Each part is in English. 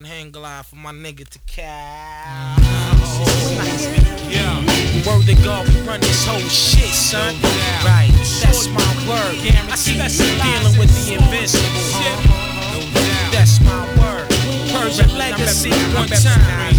Hang glide for my nigga to cow. Nice. Yeah. Word to God, we run this whole shit, son. Right, that's my word. I see you dealing with the invincible, That's my word. Persia legacy, one time,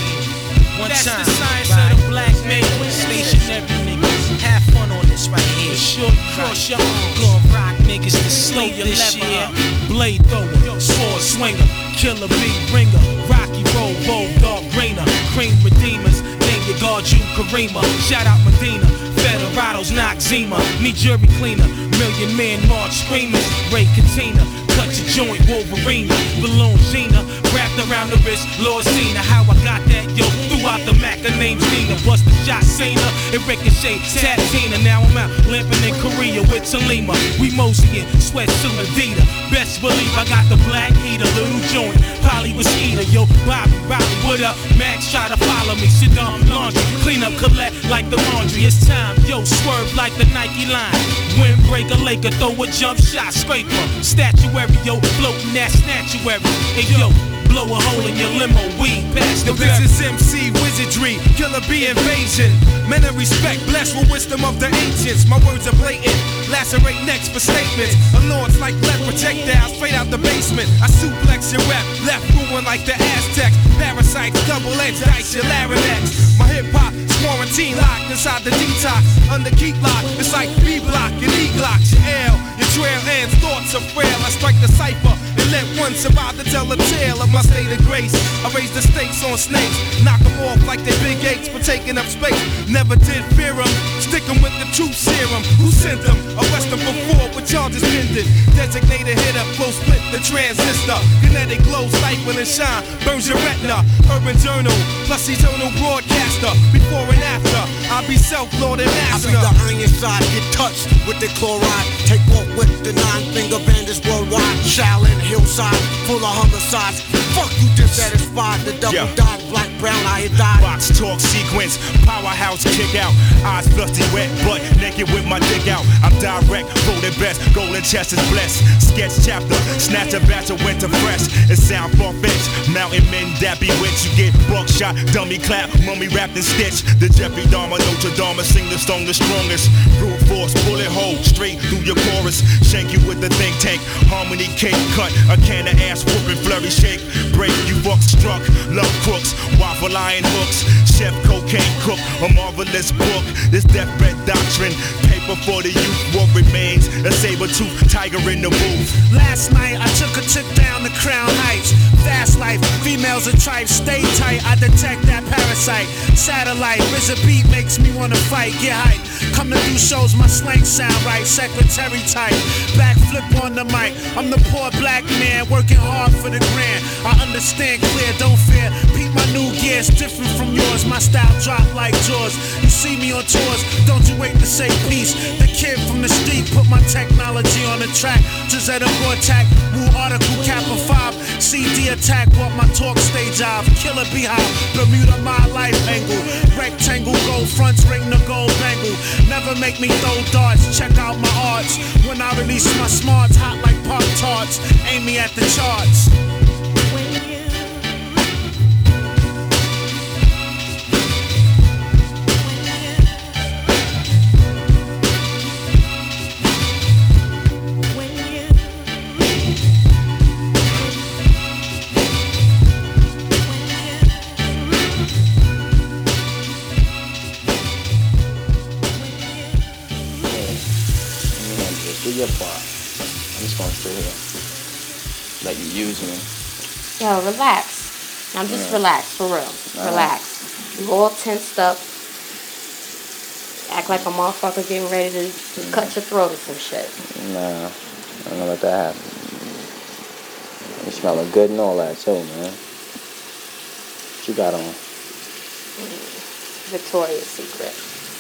One that's time. That's the science right. Of the black man. Stationary niggas. Have fun on this right here. Short cross your arms. Gonna rock niggas to sleep this year. Blade thrower, sword swinger, killer bee ringer, Rocky roll, bulldog brainer, cream redeemers, name your guard you Karima. Shout out Medina, Federados, Noxema, need jury cleaner, million man march screamers, Ray Katina, cut your joint Wolverine, balloon Gina, wrapped around the wrist, Lord Cena. How I got that, yo, throughout the Mac, her name's Nina, bust the shot Cena, and Ricochet, Tatina. Now I'm out limping in Korea with Talima. We moseying, sweatsuit Adidas. Best believe I got the black heater, little joint, Polly was eater, yo, Bobby, what up? Max try to follow me, sit down, laundry, clean up, collect like the laundry. It's time, yo, swerve like the Nike line. Windbreaker, Laker, throw a jump shot, scraper, statuary, yo, floating that statuary. Hey, yo, blow a hole in your limo, weed past the this is MC wizardry, killer bee invasion. Men of respect, blessed with wisdom of the ancients. My words are blatant, lacerate necks for statements. Lords like lead projectiles straight out the basement. I suplex your rep, left ruin like the Aztecs. Parasites, double-edged dice, your larynx. My hip-hop is quarantine locked inside the detox. Under keep lock, it's like B-block and E-glocks. Your L, your trail ends, thoughts are frail. I strike the cipher and let one survive to tell a tale of my state of grace. I raise the stakes on snakes, knock them off like they big apes for taking up space. Never did fear them, stick them with the truth serum. Who sent them? Arrest them before with charges pending. Designated hitter, flow split the transistor. Kinetic glow, siphon and shine, burns your retina. Urban journal, plus eternal broadcaster. Before and after, I'll be self-lord and master. I be the iron side, get touched with the chloride. Take off with the 9-finger bandits worldwide. Shaolin hillside, full of homicides. Fuck you dissatisfied, the double dot, black, brown, I had died. Box talk sequence, powerhouse kick out. Eyes flusty, wet, butt naked with my dick out. I'm direct, voted best, golden chest is blessed. Sketch chapter, snatch a batch of winter fresh. It sound far-fetched, mountain men that bewitch. You get buckshot, dummy clap, mummy wrapped in stitch. The Jeffrey Dahmer, Notre Dame, sing the song the strongest. Brute force, bullet hole, straight through your chorus. Shank you with the think tank, harmony cake cut. A can of ass whooping, flurry shake. Break, you fuck struck, love crooks, waffle iron hooks, chef cocaine cook, a marvelous book. This deathbed doctrine, paper for the youth. What remains, a saber-tooth tiger in the booth. Last night I took a trip down the Crown Heights. Fast life, females and tribes, stay tight. I detect that parasite. Satellite, RZA beat makes me wanna fight. Get hype, come to do shows, my slang sound right. Secretary type, backflip on the mic. I'm the poor black man working hard for the grand. I understand clear, don't fear. Peep my new gears, different from yours. My style drop like Jaws. You see me on tours, don't you wait to say peace. The kid from the street put my technology on the track. Gisetta Vortac, Wu Article Kappa 5. CD attack, what my talk stage off. Killer Beehive, Bermuda my life angle. Rectangle, gold fronts, ring the gold bangle. Never make me throw darts, check out my arts. When I release my smarts, hot like Pop Tarts. Aim me at the charts. Do your part. I'm just gonna sit here. Let you use me. Yo, relax. Now just relax, for real. Relax. You all tensed up. Act like a motherfucker getting ready to cut your throat or some shit. Nah, I don't know let that happen. You smelling good and all that too, man. What you got on? Victoria's Secret.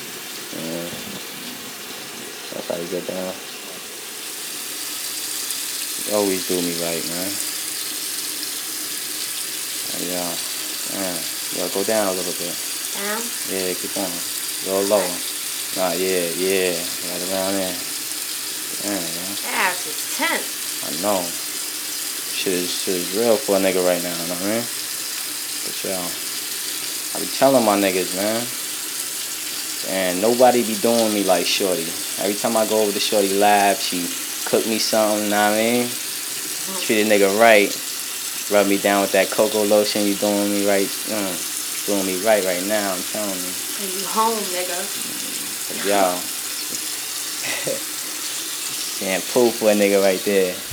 That's how you get down. You always do me right, man. Yo, go down a little bit. Down? Yeah, keep on. Go low. Nah, yeah. Right around there. Yeah, man. Ass is tense. I know. Shit is real for a nigga right now, you know what I mean? But yo, I be telling my niggas, man. And nobody be doing me like Shorty. Every time I go over to Shorty lab, she cook me something, you know what I mean? Treat a nigga right. Rub me down with that cocoa lotion, you doing me right. Doing me right now, I'm telling you. And you home, nigga. Yo. Shampoo for a nigga right there.